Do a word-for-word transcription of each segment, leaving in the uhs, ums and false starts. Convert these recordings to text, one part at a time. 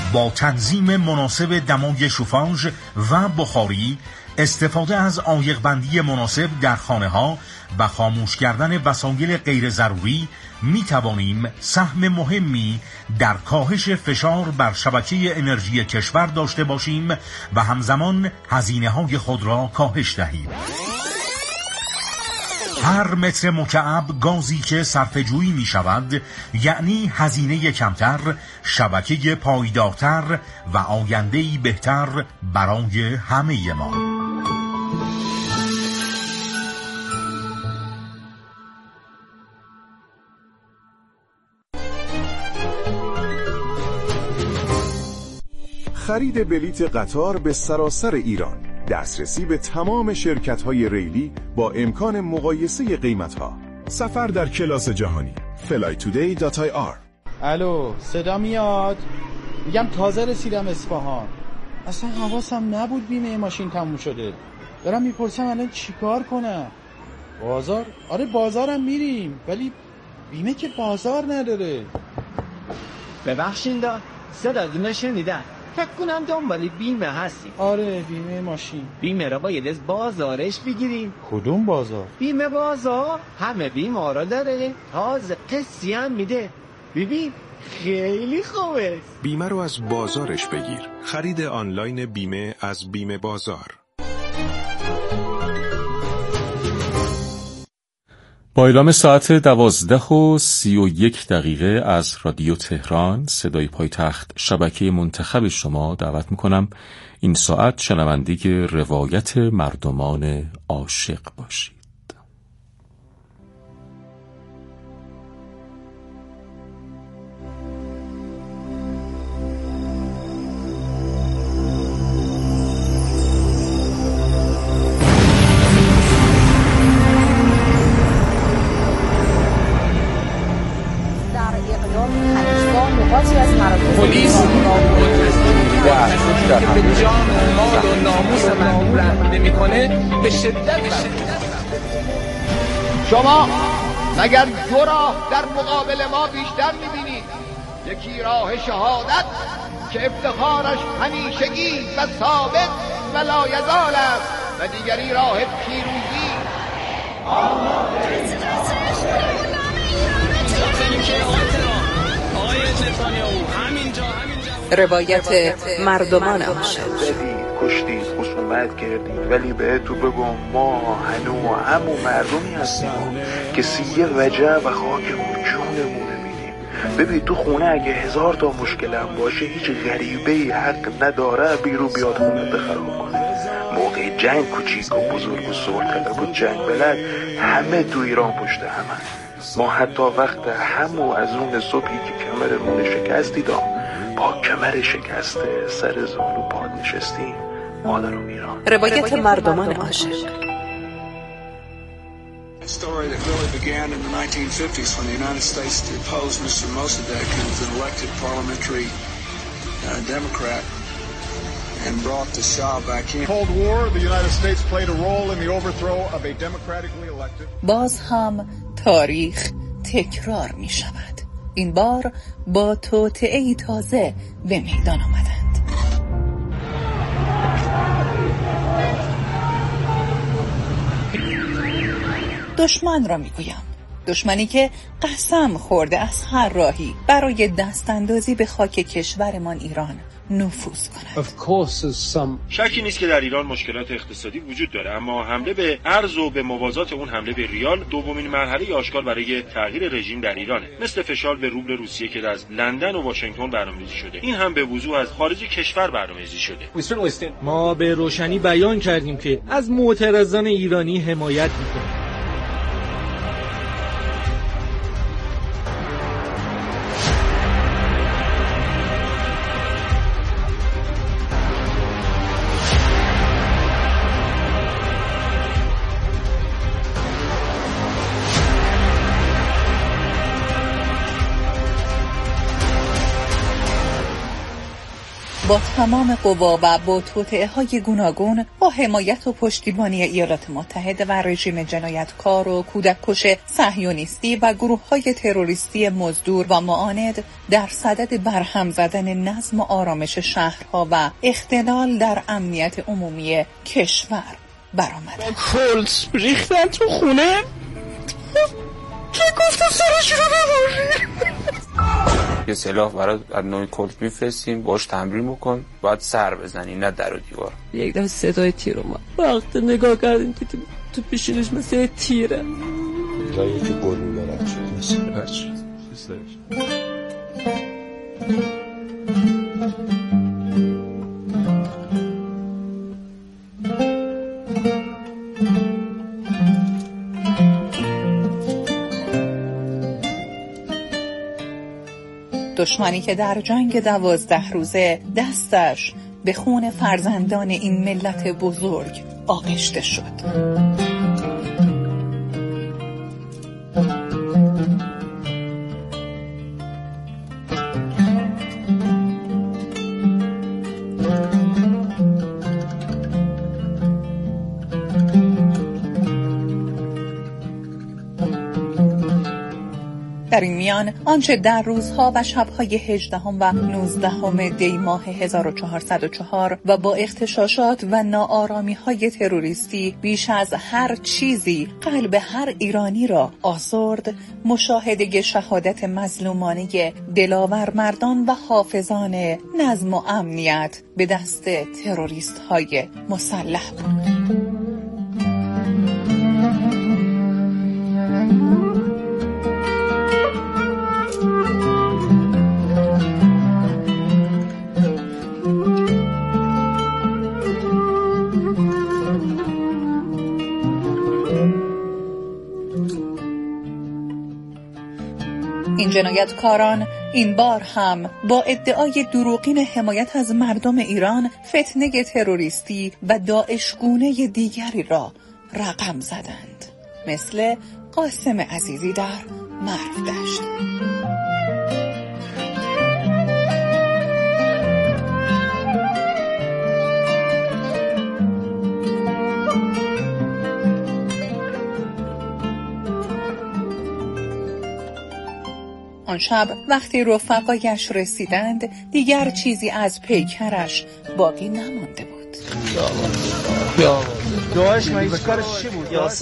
با تنظیم مناسب دمای شوفاژ و بخاری، استفاده از عایق‌بندی مناسب در خانه‌ها و خاموش کردن وسایل غیر ضروری می توانیم سهم مهمی در کاهش فشار بر شبکه انرژی کشور داشته باشیم و همزمان هزینه‌های خود را کاهش دهیم. هر متر مکعب گازی که صرفه‌جویی می شود یعنی هزینه کمتر، شبکه پایدارتر و آینده‌ای بهتر برای همه ما. خرید بلیت قطار به سراسر ایران، دسترسی به تمام شرکت‌های ریلی با امکان مقایسه قیمت‌ها، سفر در کلاس جهانی. فلای تودی دات آی آر. الو، صدا میاد؟ میگم تازه رسیدم اصفهان. اصلا حواسم نبود بیمه ماشین تموم شده. دارم میپرسم الان چیکار کنم؟ بازار؟ آره بازارم میریم، ولی بیمه که بازار نداره. ببخشید صدا دونه شنیدن. فکر کنم دنبال بیمه هستی. آره بیمه ماشین. بیمه را باید از بازارش بگیریم. کدوم بازار؟ بیمه بازار همه بیمه را داره، تازه قسطی هم میده. ببین خیلی خوبه. بیمه رو از بازارش بگیر. خرید آنلاین بیمه از بیمه بازار. با اعلام ساعت دوازده و سی و یک دقیقه از رادیو تهران صدای پایتخت شبکه منتخب شما دعوت میکنم این ساعت شنونده روایت مردمان عاشق باشید. پلیس که به جان و مال و ناموس من رحم نمی‌کنه به شدت شما مگر دو راه در مقابل ما بیشتر می‌بینید؟ یکی راه شهادت که افتخارش همیشگی و ثابت و لایزال است و دیگری راه پیروزی. روایت مردمان عاشق. کشتید، خصومت کردید، ولی بهتون بگم ما هنو همون مردمی هستیم که سیه وجه و خاکمون جونمونه میدیم. ببین تو خونه اگه هزار تا مشکلم باشه هیچ غریبه‌ای حق نداره بیرو بیاد خونه بخراب کنه. موقع جنگ کوچیک و بزرگ و صلح طلب و جنگ بلد همه تو ایران پشت همه. ما حتی وقت همو از اون صبحی که کمرمون شکستی دام با کمر شکسته سر زانو پاد نشستیم مادرم ایران. روایت مردمان عاشق. A story that really began in the nineteen fifties when the United States deposed Mister Mossadegh, who was an elected parliamentary uh, Democrat, and brought the Shah back in. Cold War, the United States played a role in the overthrow of a democratically elected. باز هم تاریخ تکرار می شود. این بار با توطئه‌ای تازه به میدان آمدند. دشمن را میگویم، دشمنی که قسم خورده از هر راهی برای دستاندازی به خاک کشورمان ایران نفوذ کند. شکی نیست که در ایران مشکلات اقتصادی وجود داره، اما حمله به ارز و به موازات اون حمله به ریال دومین مرحله آشکار برای تغییر رژیم در ایرانه. مثل فشار به روبل روسیه که از لندن و واشنگتن برنامه‌ریزی شده، این هم به وضوح از خارج کشور برنامه‌ریزی شده. ما به روشنی بیان کردیم که از معترضان ایرانی حمایت می‌کنیم. با تمام قوا و با توطئه‌های گوناگون با حمایت و پشتیبانی ایالات متحده و رژیم جنایتکار و کودککش صهیونیستی و گروه‌های تروریستی مزدور و معاند در صدد برهم زدن نظم و آرامش شهرها و اختلال در امنیت عمومی کشور برآمد. کلس ریختن تو خونه؟ که گفتم سرش رو ببری. یه سلاح برای از نوع کلت میفرستیم، باش تمرین بکن، باید سر بزنی نه در و دیوار. یک دفعه صدای تیر اومد، وقت نگاه کردیم که تو پیشونش مثل تیره، جایی که گل میبرد شد مثل بچه دشمنی که در جنگ دوازده روزه دستش به خون فرزندان این ملت بزرگ آغشته شد. در این میان آنچه در روزها و شبهای هجدهم و نوزدهم دی ماه هزار و چهارصد و چهار و با اغتشاشات و ناآرامی‌های تروریستی بیش از هر چیزی قلب هر ایرانی را آزرد، مشاهده شهادت مظلومانه دلاور مردان و حافظان نظم و امنیت به دست تروریست‌های مسلح بود. این جنایتکاران این بار هم با ادعای دروغین حمایت از مردم ایران فتنه تروریستی و داعشگونه دیگری را رقم زدند، مثل قاسم عزیزی در مرودشت. آن شب وقتی رفقایش رسیدند دیگر چیزی از پیکرش باقی نمانده بود. دعاش مایز کارش چی بود؟ یا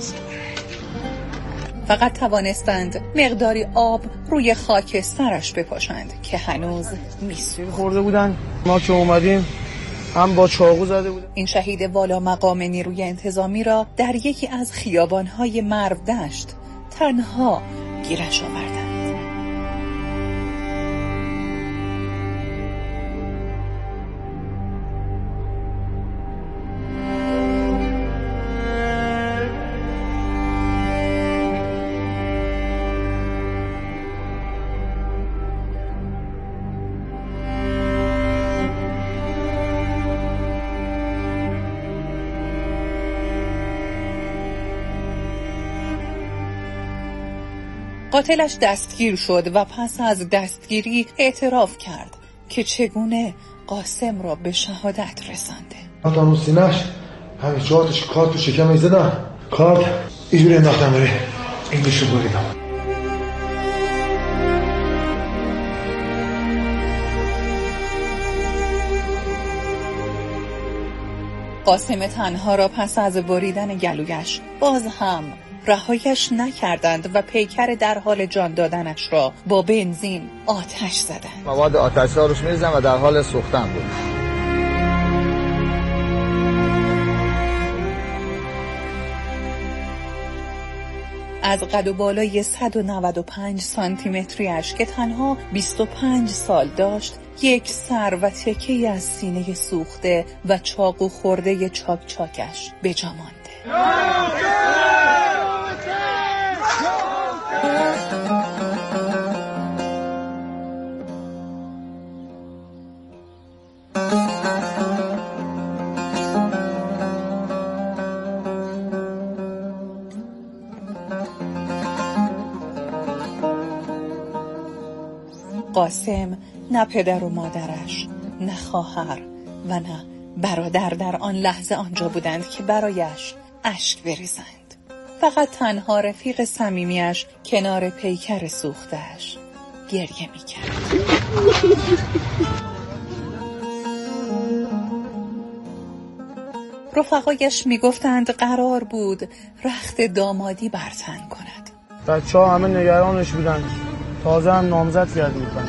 فقط توانستند مقداری آب روی خاک سرش بپاشند که هنوز میسوخت. خورده بودن، ما که اومدیم هم با چاقو زده بودن. این شهید والا مقام نیروی انتظامی را در یکی از خیابان‌های مرودشت تنها گیرش آوردند. قاتلش دستگیر شد و پس از دستگیری اعتراف کرد که چگونه قاسم را به شهادت رسانده. آدم و سینش همین جاتش کارت تو شکمش زدن، کارت اینجوری انداختم بره اینگشو بریدم. قاسم تنها را پس از بریدن گلویش باز هم رهایش نکردند و پیکر در حال جان دادنش را با بنزین آتش زدند. مواد آتش‌زا روش می‌ریزن و در حال سوختن بود. از قد و بالای صد و نود و پنج سانتی متریش که تنها بیست و پنج سال داشت، یک سر و تکه‌ای از سینه سوخته و چاقو خورده چاک چاکش به جا مانده. قاسم نه پدر و مادرش، نه خواهر و نه برادر در آن لحظه آنجا بودند که برایش اشک بریزند. فقط تنها رفیق صمیمیش کنار پیکر سوختش گریه می‌کرد. رفقایش میگفتند قرار بود رخت دامادی برتن کند. بچه ها همه نگرانش بودن، تازه هم نامزد کرده بودن.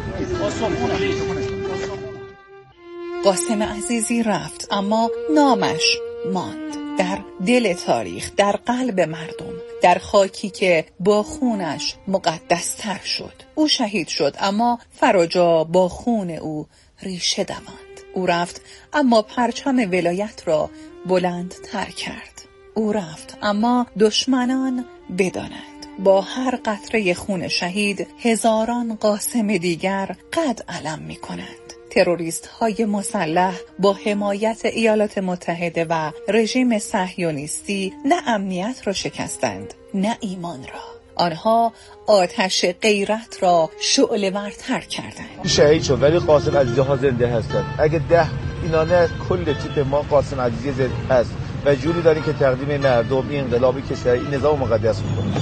قاسم عزیزی رفت اما نامش ماند در دل تاریخ، در قلب مردم، در خاکی که با خونش مقدستر شد. او شهید شد اما فراجا با خون او ریشه دواند. او رفت اما پرچم ولایت را بلند تر کرد. او رفت اما دشمنان بدانند با هر قطره خون شهید هزاران قاسم دیگر قد علم می کنند. تروریست های مسلح با حمایت ایالات متحده و رژیم صهیونیستی نه امنیت را شکستند نه ایمان را. آنها آتش غیرت را شعله‌ورتر کردند. شهید شد ولی قاسم عزیزی ها زنده هستند. اگه ده اینانه کل تیپ ما قاسم عزیزی زنده هست و جوری داریم که تقدیم مردم این انقلابی کشور این نظام مقدس می‌کنیم.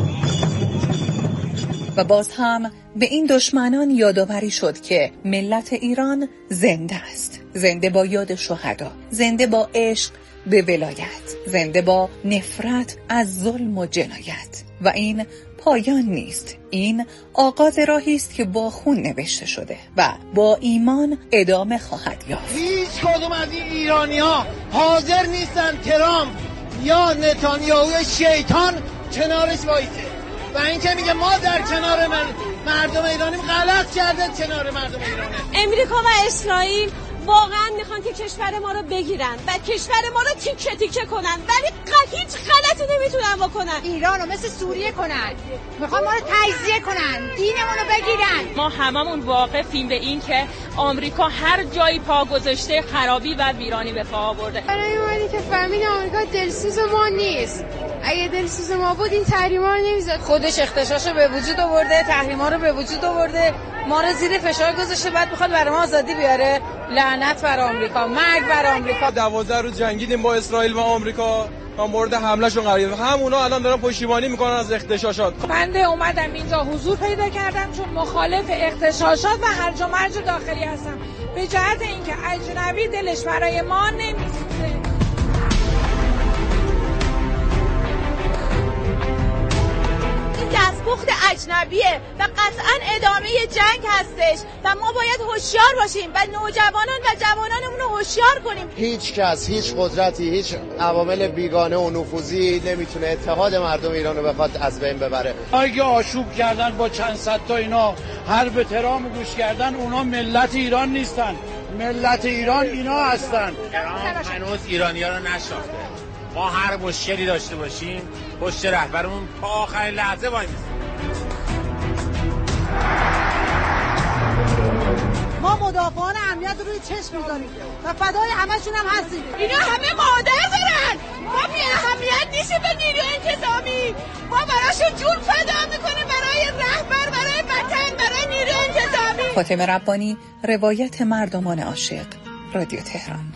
و باز هم به این دشمنان یادآوری شد که ملت ایران زنده است، زنده با یاد شهدا، زنده با عشق به ولایت، زنده با نفرت از ظلم و جنایت. و این پایان نیست، این آغاز راهی است که با خون نوشته شده و با ایمان ادامه خواهد یافت. هیچ کدوم از این ایرانی‌ها حاضر نیستن ترامپ یا نتانیاهو شیطان کنارش وایسه و این که میگه ما در کنار من مردم ایرانیم غلط کرده کنار مردم ایرانه. امریکا و اسرائیل واقعا میخوان که کشور ما رو بگیرن و کشور ما رو تیکه تیکه کنن ولی هیچ غلطی نمیتونن بکنن. ایران رو مثل سوریه کنن، میخوان ما رو تجزیه کنن، دینمون رو بگیرن. ما هممون واقفیم به این که آمریکا هر جایی پا گذاشته خرابی و ویرانی به پا آورده. برای اومدی که فهمید آمریکا دلسوز ما نیست. اگه دلسوز ما بود این تحریما رو نمیزد. خودش اختشاشو به وجود آورده، تحریما رو به وجود آورده، ما رو زیر فشار گذاشته، بعد میخواد برای ما آزادی بیاره. لعنت بر آمریکا، مرگ بر آمریکا. دوازده روز جنگیدیم با اسرائیل و آمریکا تا مورد حملهشون قرار گرفتیم. همونا الان دارن پشتیبانی میکنن از اغتشاشات. بنده اومدم اینجا حضور پیدا کردم چون مخالف اغتشاشات و هرج و مرج داخلی هستم، به جهت اینکه اجنبی دلش برای ما نمیسوزه. دستپخت اجنبیه و قطعا ادامه جنگ هستش و ما باید هوشیار باشیم و نوجوانان و جوانانمون رو هوشیار کنیم. هیچ کس، هیچ قدرتی، هیچ عوامل بیگانه و نفوذی نمیتونه اتحاد مردم ایران رو بخواد از بین ببره. اگه آشوب کردن با چند صد تا اینا حرب ترام گوش کردن، اونا ملت ایران نیستن، ملت ایران اینا هستن. ترام هنوز ایرانی‌ها رو نشناخته. ما هر مشکلی داشته باشیم پشت رهبرمون تا آخرین لحظه وای میستیم. ما مدافعان امنیت روی چشم می‌ذاریم و فدای همشون هم هستیم. اینا همه مادر دارن، ما بی اهمیت نیستیم به نیروی انتظامی، ما براشون جون فدا میکنیم، برای رهبر، برای وطن، برای نیروی انتظامی. فاطمه ربانی، روایت مردمان عاشق، رادیو تهران.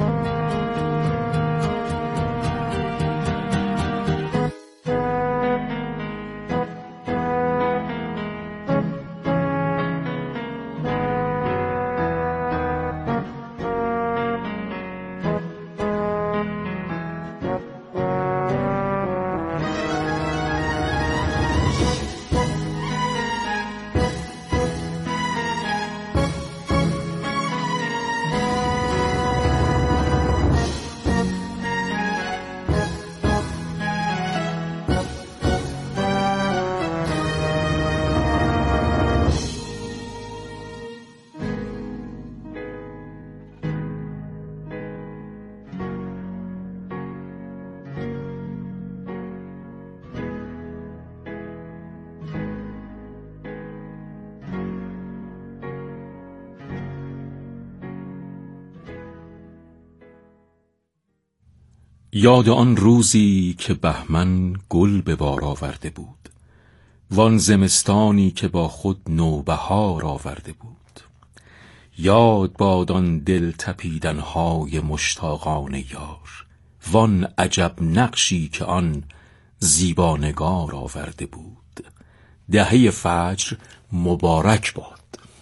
یاد آن روزی که بهمن گل به بار آورده بود، وان زمستانی که با خود نوبهار آورده بود. یاد بادان دل تپیدنهای مشتاقان یار، وان عجب نقشی که آن زیبانگار آورده بود. دهه فجر مبارک باد.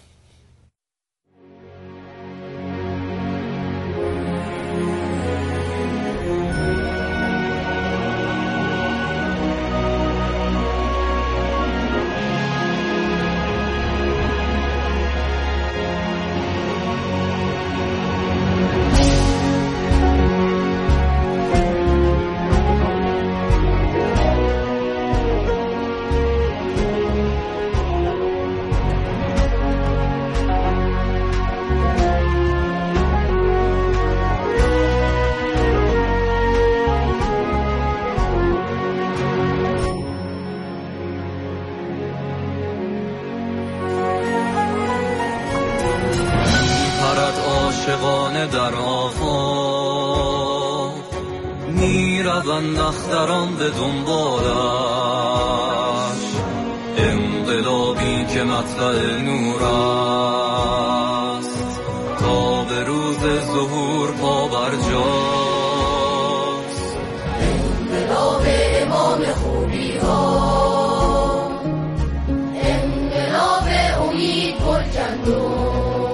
عاشقانه در آفاق می روند اختران به دنبالش، انقلابی که مطلع نور است تا به روز ظهور پا بر جاست. انقلاب امام خوبی ها، انقلاب امید گلگندم،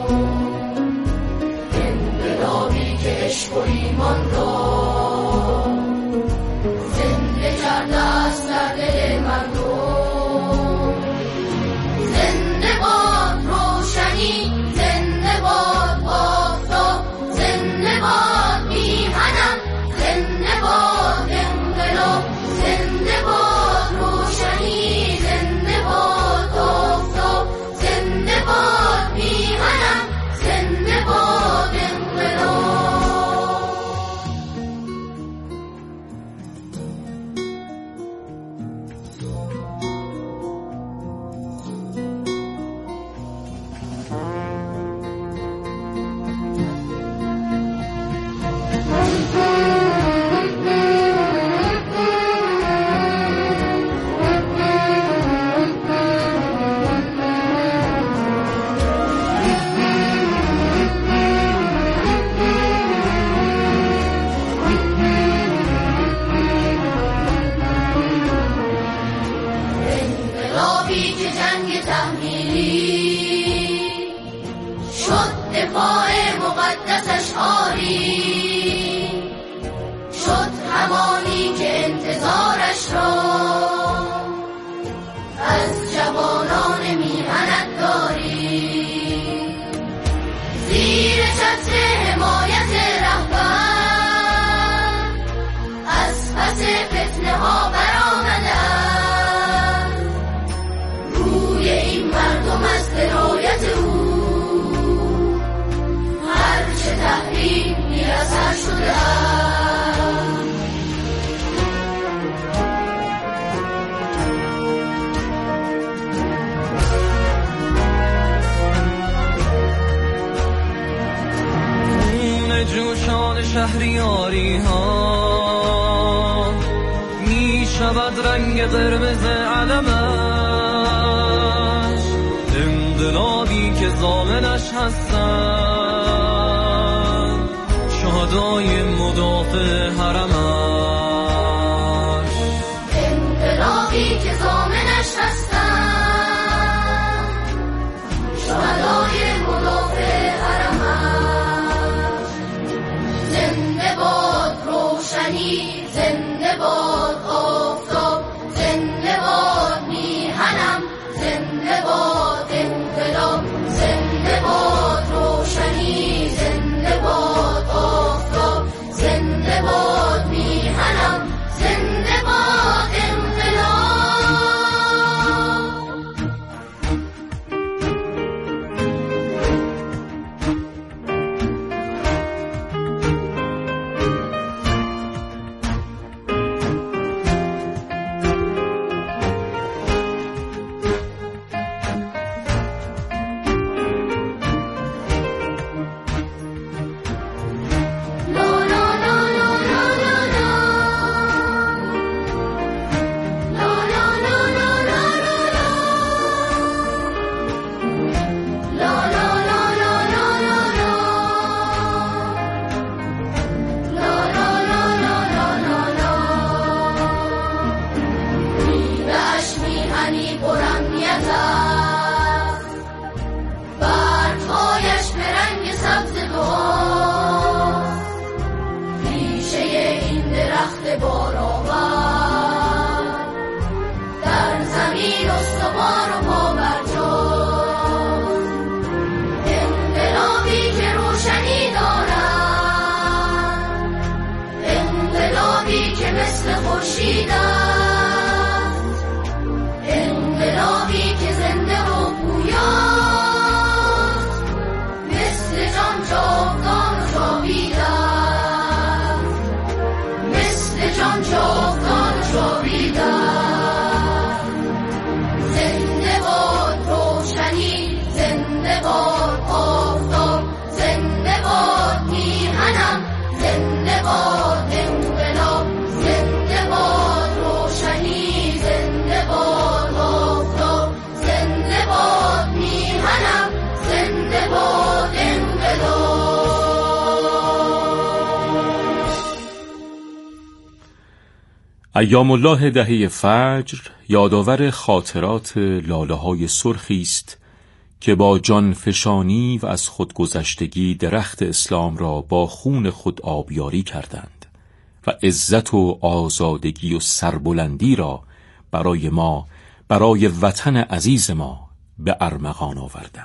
عشق و ایمان را زنده کرده است در دل مردم. زنده باد روشنی، زنده باد آفتاب، زنده باد میهنم، زنده باد انقلاب، زنده باد روشنی، زنده باد آفتاب، زنده باد میهنم، زنده باد انقلاب. جوشان شهریاری ها می شود رنگ قرمز علمش، انقلابی که ضامنش هستن شهدای مدافع حرمش. انقلابی که ضامنش هستن شهدای مدافع حرمش. زنده باد روشنی، زنده باد آفتاب، زنده باد میهنم، زنده باد انقلاب، زنده باد روشنی، زنده باد آفتاب، زنده باد میهنم. ایام الله دهه فجر یادآور خاطرات لاله های سرخی است که با جان فشانی و از خودگذشتگی درخت اسلام را با خون خود آبیاری کردند و عزت و آزادگی و سربلندی را برای ما، برای وطن عزیز ما به ارمغان آوردند.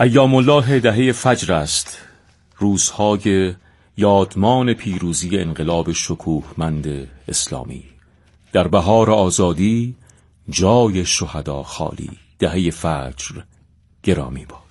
ایام الله دهه فجر است، روزهای یادمان پیروزی انقلاب شکوهمند اسلامی. در بهار آزادی جای شهدا خالی، دهه فجر گرامی باد.